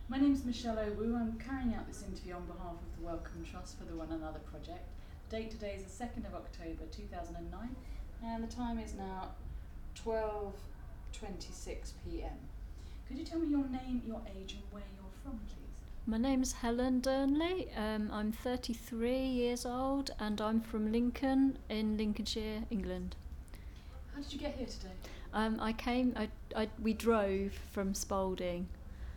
My name is Michelle Owu. I'm carrying out this interview on behalf of the Wellcome Trust for the One Another project. The date today is the 2nd of October 2009 and the time is now 12:26 p.m. Could you tell me your name, your age and where you're from, please? My name's Helen Durnley. I'm 33 years old and I'm from Lincoln in Lincolnshire, England. How did you get here today? We drove from Spalding.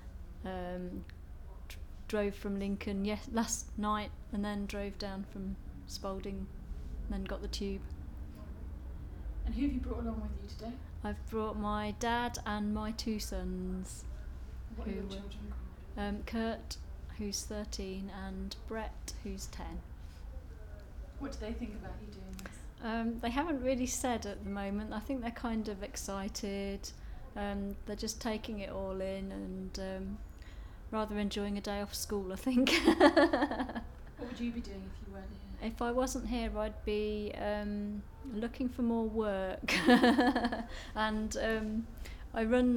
Drove from Lincoln last night and then drove down from Spalding and then got the tube. And who have you brought along with you today? I've brought my dad and my two sons. What are your children called? Kurt, who's 13, and Brett, who's 10. What do they think about you doing this? They haven't really said at the moment. I think they're kind of excited. They're just taking it all in and rather enjoying a day off school, I think. What would you be doing if you weren't here? If I wasn't here, I'd be looking for more work. And I run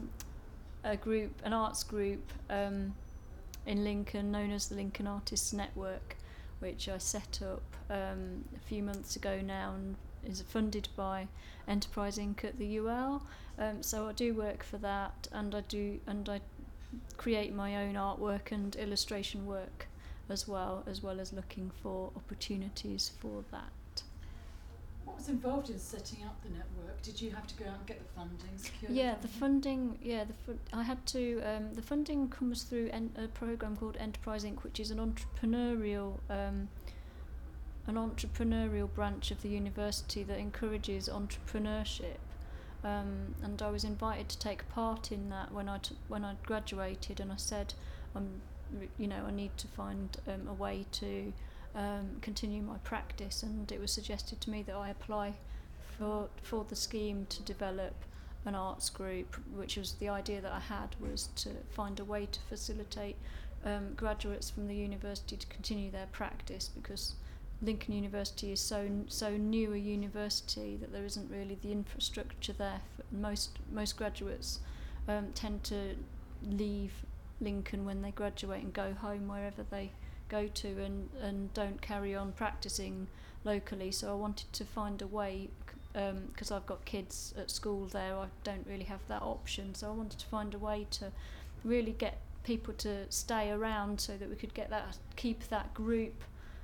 an arts group in Lincoln known as the Lincoln Artists Network, which I set up a few months ago now and is funded by Enterprise Inc. at the UL. So I do work for that, and I create my own artwork and illustration work as well as looking for opportunities for that. What was involved in setting up the network? Did you have to go out and get the funding, secure The funding? I had to. The funding comes through a program called Enterprise Inc., which is an entrepreneurial branch of the university that encourages entrepreneurship. And I was invited to take part in that when I graduated, and I said, I need to find a way to continue my practice, and it was suggested to me that I apply for the scheme to develop an arts group, which was the idea that I had, was to find a way to facilitate graduates from the university to continue their practice, because Lincoln University is so new a university that there isn't really the infrastructure there. Most graduates tend to leave Lincoln when they graduate and go home wherever they go to, and don't carry on practicing locally. So I wanted to find a way, because I've got kids at school there, I don't really have that option. So I wanted to find a way to really get people to stay around, so that we could keep that group.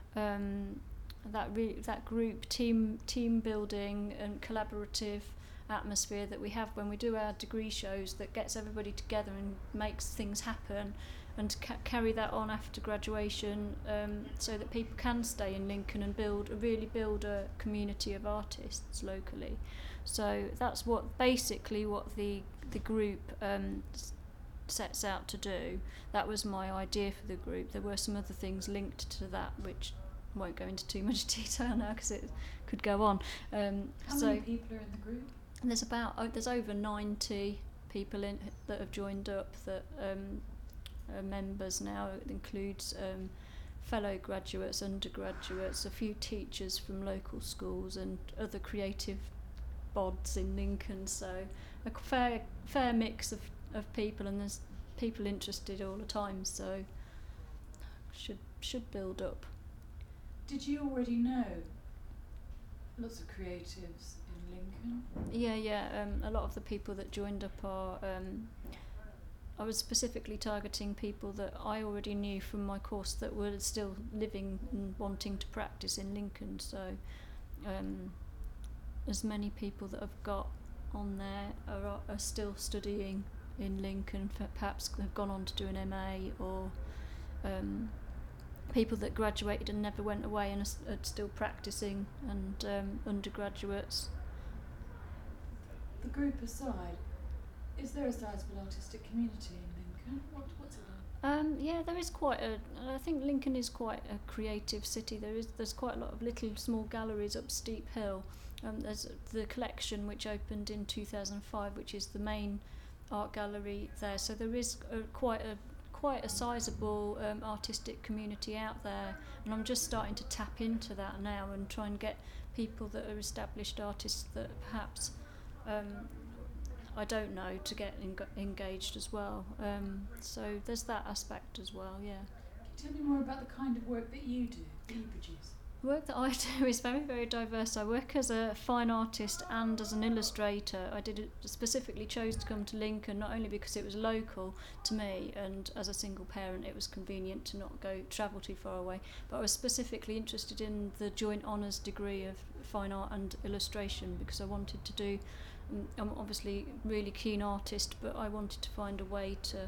That group team building and collaborative atmosphere that we have when we do our degree shows, that gets everybody together and makes things happen, and carry that on after graduation, so that people can stay in Lincoln and build a community of artists locally. So that's what the group sets out to do. That was my idea for the group. There were some other things linked to that, which I won't go into too much detail now because it could go on. How many people are in the group? There's over 90 people that have joined up, that are members now. It includes fellow graduates, undergraduates, a few teachers from local schools, and other creative bods in Lincoln. So a fair mix of people, and there's people interested all the time. So should build up. Did you already know lots of creatives in Lincoln? Yeah. A lot of the people that joined up are. I was specifically targeting people that I already knew from my course that were still living and wanting to practice in Lincoln. So, as many people that I've got on there are still studying in Lincoln. Perhaps have gone on to do an MA, or people that graduated and never went away and are still practicing, and undergraduates. The group aside, is there a sizable artistic community in Lincoln? What's it like? There is I think Lincoln is quite a creative city. There's quite a lot of little small galleries up Steep Hill. There's the collection, which opened in 2005, which is the main art gallery there. So there is quite a sizable artistic community out there, and I'm just starting to tap into that now and try and get people that are established artists that perhaps I don't know to get engaged as well. So there's that aspect as well, yeah. Can you tell me more about the kind of work that you do, that you produce? The work that I do is very, very diverse. I work as a fine artist and as an illustrator. Specifically chose to come to Lincoln not only because it was local to me, and as a single parent it was convenient to not travel too far away, but I was specifically interested in the joint honours degree of fine art and illustration because I wanted to do, I'm obviously a really keen artist, but I wanted to find a way to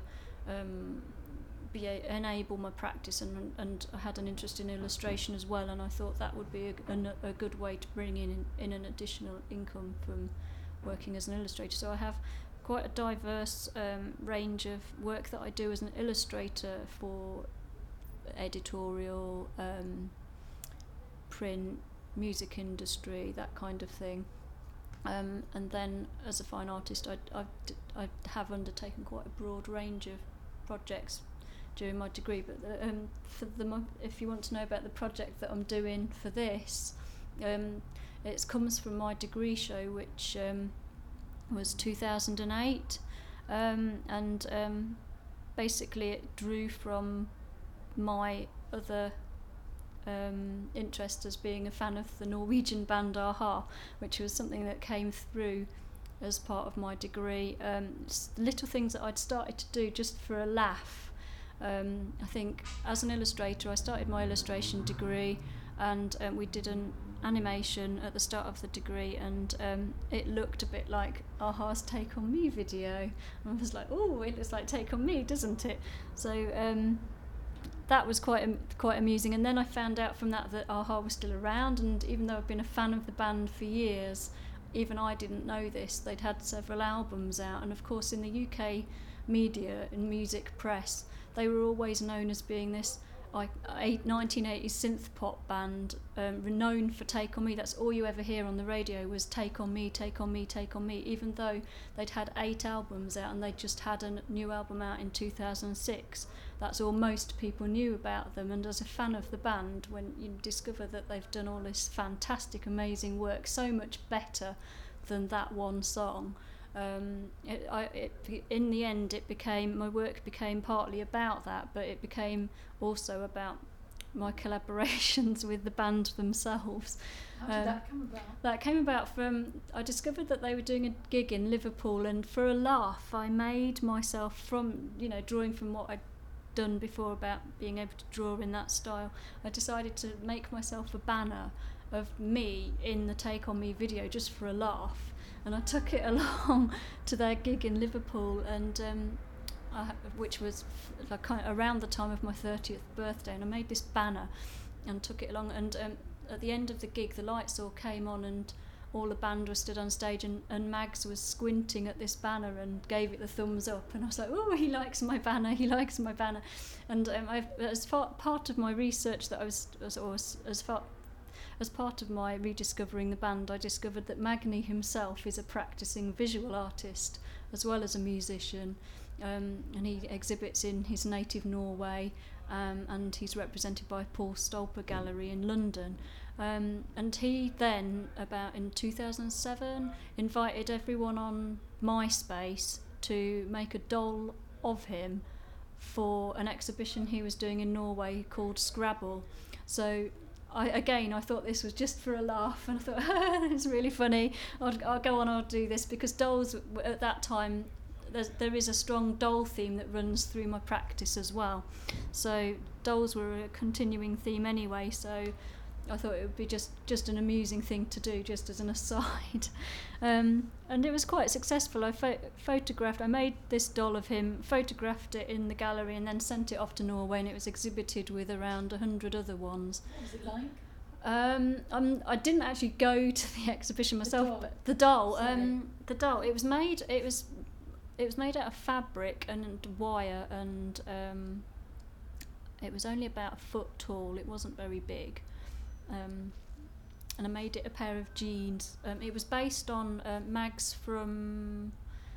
enable my practice, and I had an interest in illustration as well, and I thought that would be a good way to bring in an additional income from working as an illustrator. So I have quite a diverse range of work that I do as an illustrator for editorial, print, music industry, that kind of thing. And then as a fine artist I have undertaken quite a broad range of projects during my degree, but if you want to know about the project that I'm doing for this, it comes from my degree show, which was 2008, and basically it drew from my other interest as being a fan of the Norwegian band a-ha, which was something that came through as part of my degree. Little things that I'd started to do just for a laugh. I think as an illustrator I started my illustration degree, and we did an animation at the start of the degree, and it looked a bit like a-ha's Take On Me video, and I was like, oh, it looks like Take On Me, doesn't it? So that was quite amusing, and then I found out from that a-ha was still around, and even though I've been a fan of the band for years, even I didn't know this. They'd had several albums out, and of course in the UK media and music press they were always known as being this 1980s synth pop band, renowned for Take On Me. That's all you ever hear on the radio was Take On Me, Take On Me, Take On Me, even though they'd had 8 albums out and they'd just had a new album out in 2006. That's all most people knew about them, and as a fan of the band, when you discover that they've done all this fantastic, amazing work, so much better than that one song, in the end my work became partly about that, but it became also about my collaborations with the band themselves. How did that come about? That came about from, I discovered that they were doing a gig in Liverpool, and for a laugh I made myself, from drawing from what I'd done before about being able to draw in that style, I decided to make myself a banner of me in the Take On Me video just for a laugh. And I took it along to their gig in Liverpool, and which was around the time of my 30th birthday, and I made this banner and took it along, and at the end of the gig the lights all came on and all the band was stood on stage, and Mags was squinting at this banner and gave it the thumbs up, and I was like, oh, he likes my banner, and as part of my research that I was as part of my rediscovering the band, I discovered that Magni himself is a practicing visual artist as well as a musician, and he exhibits in his native Norway, and he's represented by Paul Stolper Gallery in London. And he then, about in 2007, invited everyone on MySpace to make a doll of him for an exhibition he was doing in Norway called Scrabble. So I thought this was just for a laugh, and I thought, it's really funny, I'll go on, I'll do this, because dolls at that time, there is a strong doll theme that runs through my practice as well. So dolls were a continuing theme anyway, so I thought it would be just an amusing thing to do, just as an aside. And it was quite successful. I made this doll of him, photographed it in the gallery, and then sent it off to Norway, and it was exhibited with around 100 other ones. What was it like? I didn't actually go to the exhibition myself, but the doll, it was made out of fabric and wire, and it was only about a foot tall. It wasn't very big. And I made it a pair of jeans. It was based on Mags from...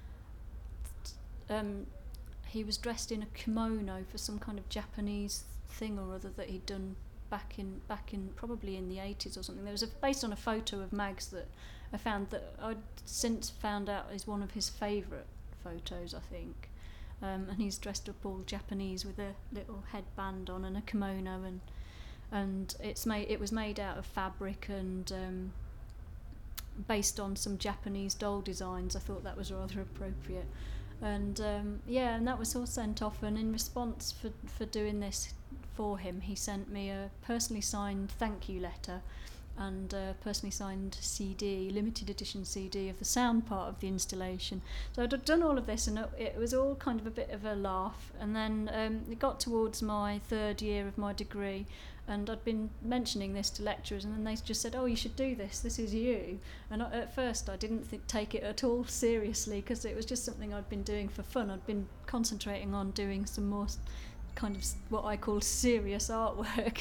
he was dressed in a kimono for some kind of Japanese thing or other that he'd done back in probably in the 80s or something. There was based on a photo of Mags that I found that I'd since found out is one of his favourite photos, I think. And he's dressed up all Japanese with a little headband on and a kimono, and it was made out of fabric and based on some Japanese doll designs. I thought that was rather appropriate. And and that was all sent off, and in response for doing this for him, he sent me a personally signed thank you letter and a personally signed CD, limited edition CD of the sound part of the installation. So I'd done all of this, and it was all kind of a bit of a laugh. And then it got towards my third year of my degree, and I'd been mentioning this to lecturers, and then they just said, "Oh, you should do this. This is you." And at first, I didn't take it at all seriously, because it was just something I'd been doing for fun. I'd been concentrating on doing some more kind of what I call serious artwork.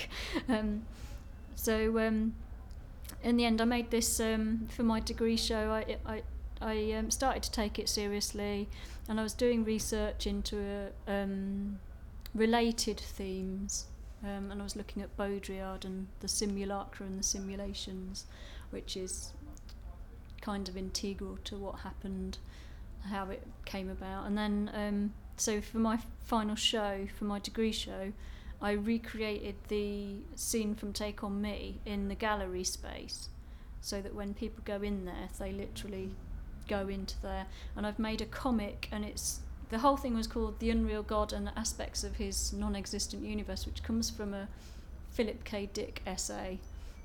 In the end, I made this for my degree show. I started to take it seriously, and I was doing research into related themes, and I was looking at Baudrillard and the simulacra and the simulations, which is kind of integral to what happened, how it came about. And then so for my final show, for my degree show, I recreated the scene from Take On Me in the gallery space, so that when people go in there, they literally go into there. And I've made a comic, and the whole thing was called The Unreal God and Aspects of His Non-Existent Universe, which comes from a Philip K. Dick essay,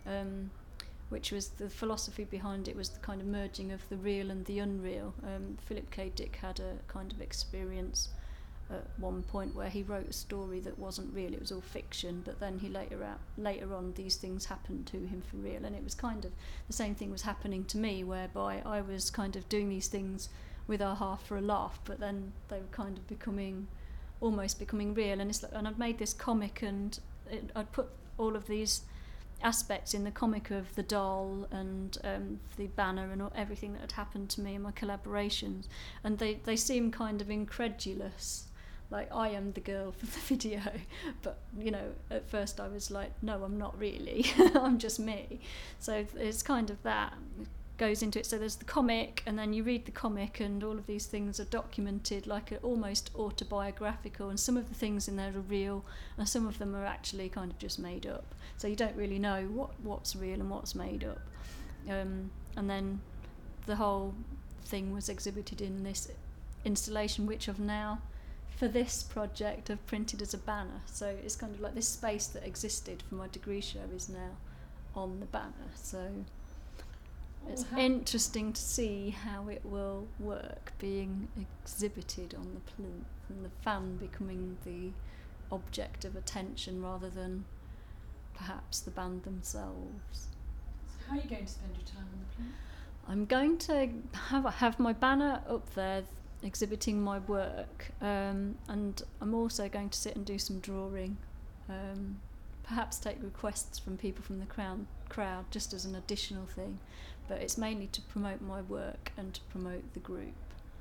which was the philosophy behind it was the kind of merging of the real and the unreal. Philip K. Dick had a kind of experience at one point where he wrote a story that wasn't real, it was all fiction, but then he later on these things happened to him for real, and it was kind of the same thing was happening to me, whereby I was kind of doing these things with a for a laugh, but then they were kind of almost becoming real. And and I'd made this comic, and I'd put all of these aspects in the comic of the doll and the banner and everything that had happened to me in my collaborations, and they seem kind of incredulous, like I am the girl from the video, but at first I was like, no, I'm not really. I'm just me. So it's kind of that goes into it. So there's the comic, and then you read the comic, and all of these things are documented like almost autobiographical, and some of the things in there are real, and some of them are actually kind of just made up. So you don't really know what's real and what's made up. And then the whole thing was exhibited in this installation, which I've now, for this project, I've printed as a banner. So it's kind of like this space that existed for my degree show is now on the banner. So it's interesting to see how it will work, being exhibited on the plinth, and the fan becoming the object of attention rather than perhaps the band themselves. So how are you going to spend your time on the plinth? I'm going to have my banner up there exhibiting my work, and I'm also going to sit and do some drawing, perhaps take requests from people from the crowd just as an additional thing, but it's mainly to promote my work and to promote the group.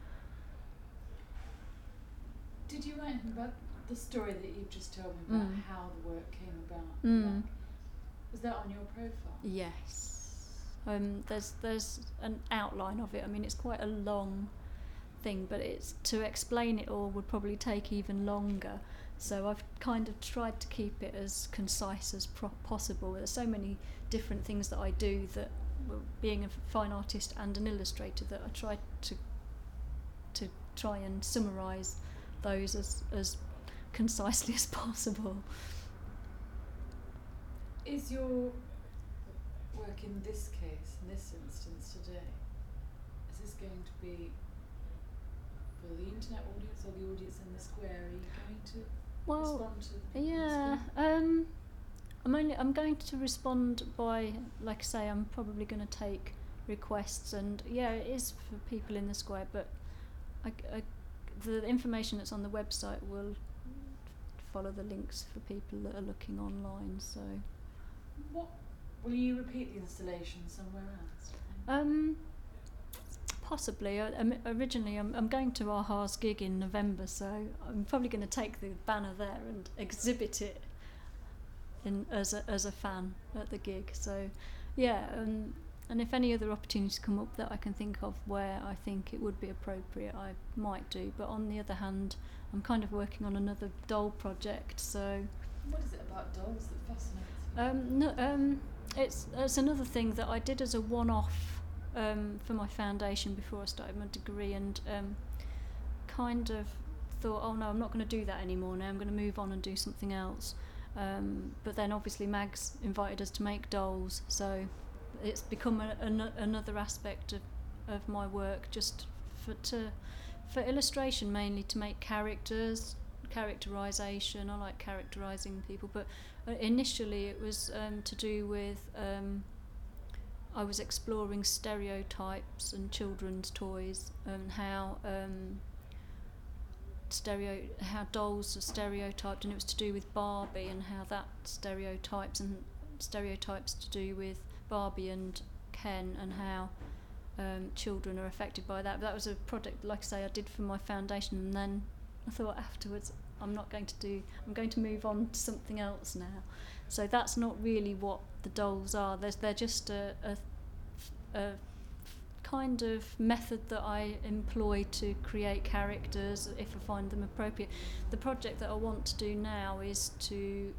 Did you write anything about the story that you've just told me about how the work came about? Mm. Was that on your profile? Yes. There's an outline of it. I mean, it's quite a long thing, but it's to explain it all would probably take even longer. So I've kind of tried to keep it as concise as possible. There's so many different things that I do, that being a fine artist and an illustrator, that I try to try and summarise those as concisely as possible. Is your work in this case, in this instance today, is this going to be for the internet audience or the audience in the square? Are you going to respond to the people in the square? I'm going to respond by, like I say, I'm probably going to take requests, and it is for people in the square, but the information that's on the website will follow the links for people that are looking online. So, will you repeat the installation somewhere else? Possibly. Originally, I'm going to Aha's gig in November, so I'm probably going to take the banner there and exhibit it as a fan at the gig. So, and and if any other opportunities come up that I can think of where I think it would be appropriate, I might do. But on the other hand, I'm kind of working on another doll project, so. What is it about dolls that fascinates you? It's another thing that I did as a one-off for my foundation before I started my degree, and kind of thought, oh no, I'm not going to do that anymore now, I'm going to move on and do something else. But then obviously Mags invited us to make dolls, so it's become another aspect of my work, just for illustration mainly, to make characterisation. I like characterising people, but initially it was to do with I was exploring stereotypes and children's toys, and how dolls are stereotyped, and it was to do with Barbie and how that stereotypes to do with Barbie and Ken, and how children are affected by that. But that was a project, like I say, I did for my foundation, and then I thought afterwards I'm going to move on to something else now. So that's not really what the dolls are. They're just a kind of method that I employ to create characters if I find them appropriate. The project that I want to do now is to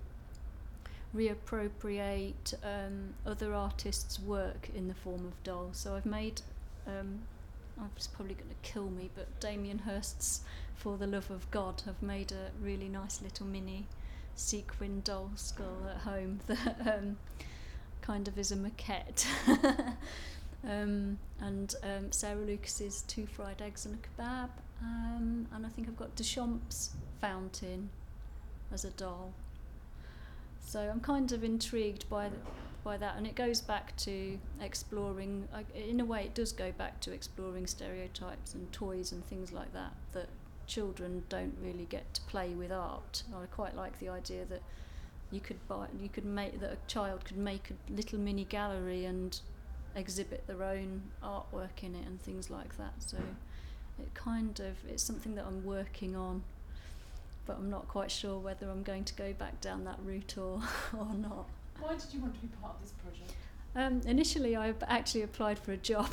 reappropriate other artists' work in the form of dolls. So I've made, it's probably going to kill me, but Damien Hirst's For the Love of God, I've made a really nice little mini sequin doll skull at home that kind of is a maquette. And Sarah Lucas's 2 fried eggs and a kebab, and I think I've got Deschamps' fountain as a doll. So I'm kind of intrigued by that, and it goes back to exploring, in a way it does go back to exploring stereotypes and toys and things like that children don't really get to play with art. I quite like the idea that that a child could make a little mini gallery and exhibit their own artwork in it and things like that. So it's something that I'm working on, but I'm not quite sure whether I'm going to go back down that route or not. Why did you want to be part of this project? Initially I actually applied for a job.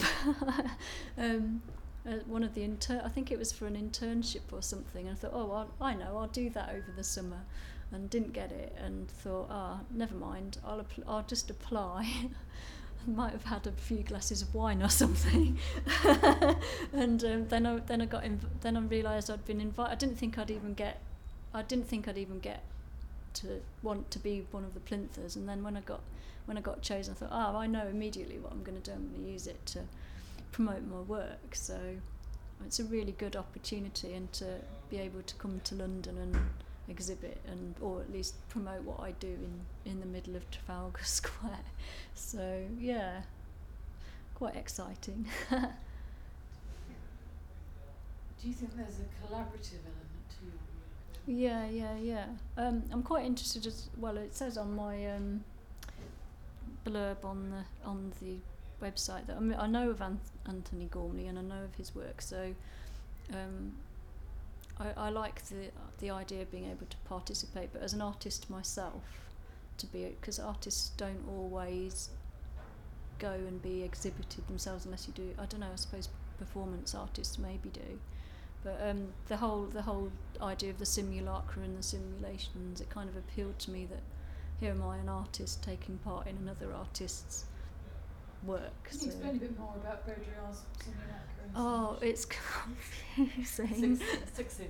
One of the I think it was for an internship or something, and I thought, I'll do that over the summer, and didn't get it, and thought, never mind, I'll just apply. I might have had a few glasses of wine or something, and then I realised I'd been invited. I didn't think I'd even get to want to be one of the plinthers, and then when I got chosen, I thought, I know immediately what I'm going to do. I'm going to use it to promote my work. So it's a really good opportunity, and to be able to come to London and exhibit, or at least promote what I do in the middle of Trafalgar Square. So yeah, quite exciting. Do you think there's a collaborative element to your work? Yeah. I'm quite interested as well. It says on my blurb on the website that I know of Anthony Gormley, and I know of his work. So I like the idea of being able to participate, but as an artist myself, because artists don't always go and be exhibited themselves unless you do. I don't know. I suppose performance artists maybe do. But the whole idea of the simulacra and the simulations, it kind of appealed to me that here am I, an artist, taking part in another artist's work. Can you explain a bit more about Baudrillard's simulacra? It's confusing. Succinctly.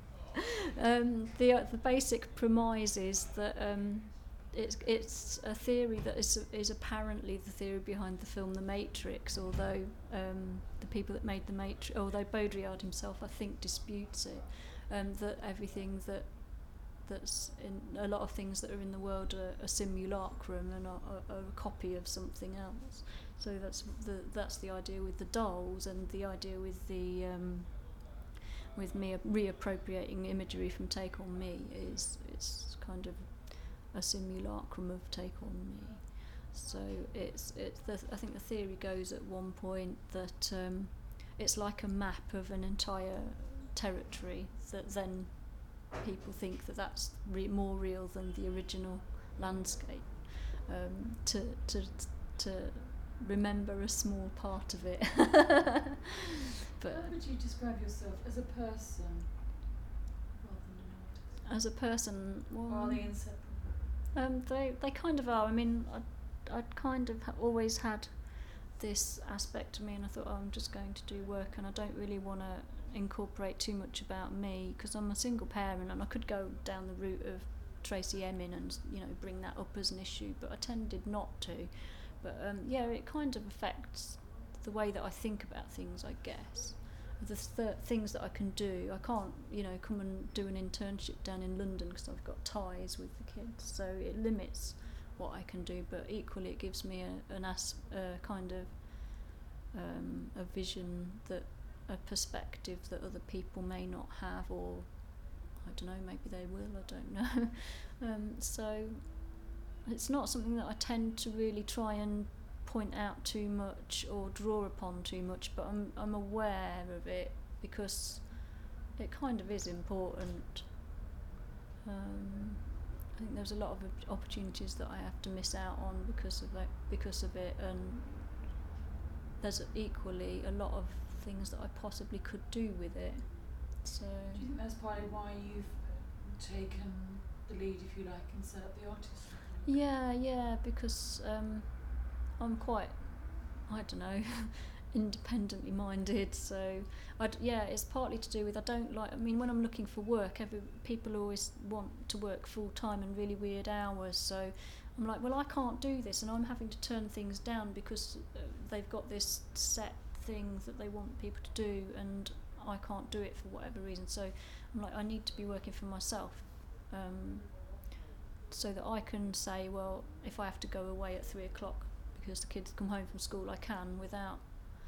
The basic premise is that it's a theory that is apparently the theory behind the film The Matrix, although the people that made The Matrix, although Baudrillard himself I think disputes it, that everything that's in a lot of things that are in the world are a simulacrum and are a copy of something else. So that's the idea with the dolls, and the idea with the with me reappropriating imagery from Take On Me is it's kind of a simulacrum of Take On Me. So I think the theory goes at one point that it's like a map of an entire territory, that then people think that that's more real than the original landscape. To remember a small part of it. But how would you describe yourself as a person rather than an artist? as a person, well, Or are they inseparable? they kind of are. I mean, I'd kind of always had this aspect of me, and I thought, oh, I'm just going to do work, and I don't really want to incorporate too much about me, because I'm a single parent, and I could go down the route of Tracy Emin and, you know, bring that up as an issue, but I tended not to. But yeah, it kind of affects the way that I think about things, I guess. The things that I can do, I can't, you know, come and do an internship down in London because I've got ties with the kids, so it limits what I can do, but equally it gives me a kind of a vision, that a perspective that other people may not have, or I don't know, maybe they will, I don't know. So it's not something that I tend to really try and point out too much or draw upon too much, but I'm aware of it because it kind of is important. I think there's a lot of opportunities that I have to miss out on because of it, and there's equally a lot of things that I possibly could do with it. So do you think that's partly why you've taken the lead, if you like, and set up the artist? yeah, because I'm quite, I don't know, independently minded, so it's partly to do with, I don't like, I mean, when I'm looking for work, people always want to work full time and really weird hours, so I'm like, well, I can't do this, and I'm having to turn things down because they've got this set thing that they want people to do, and I can't do it for whatever reason, so I'm like, I need to be working for myself, so that I can say, well, if I have to go away at 3 o'clock because the kids come home from school, I can, without,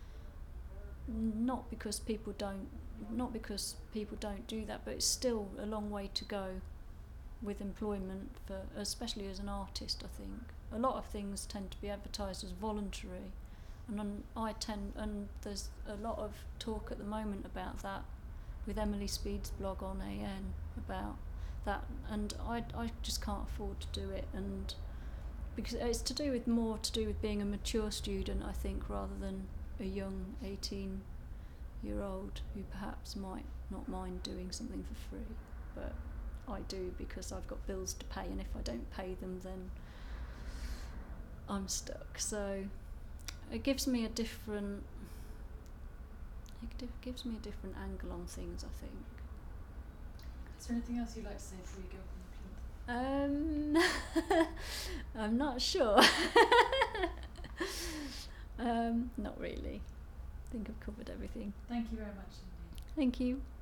not because people don't do that, but it's still a long way to go with employment, for especially as an artist. I think a lot of things tend to be advertised as voluntary, and and there's a lot of talk at the moment about that, with Emily Speed's blog on AN about that, and I just can't afford to do it, and because it's more to do with being a mature student, I think, rather than a young 18-year-old who perhaps might not mind doing something for free, but I do because I've got bills to pay, and if I don't pay them, then I'm stuck. So it gives me a different angle on things, I think. Is there anything else you'd like to say before you go up on the plinth? I'm not sure. Not really. I think I've covered everything. Thank you very much indeed. Thank you.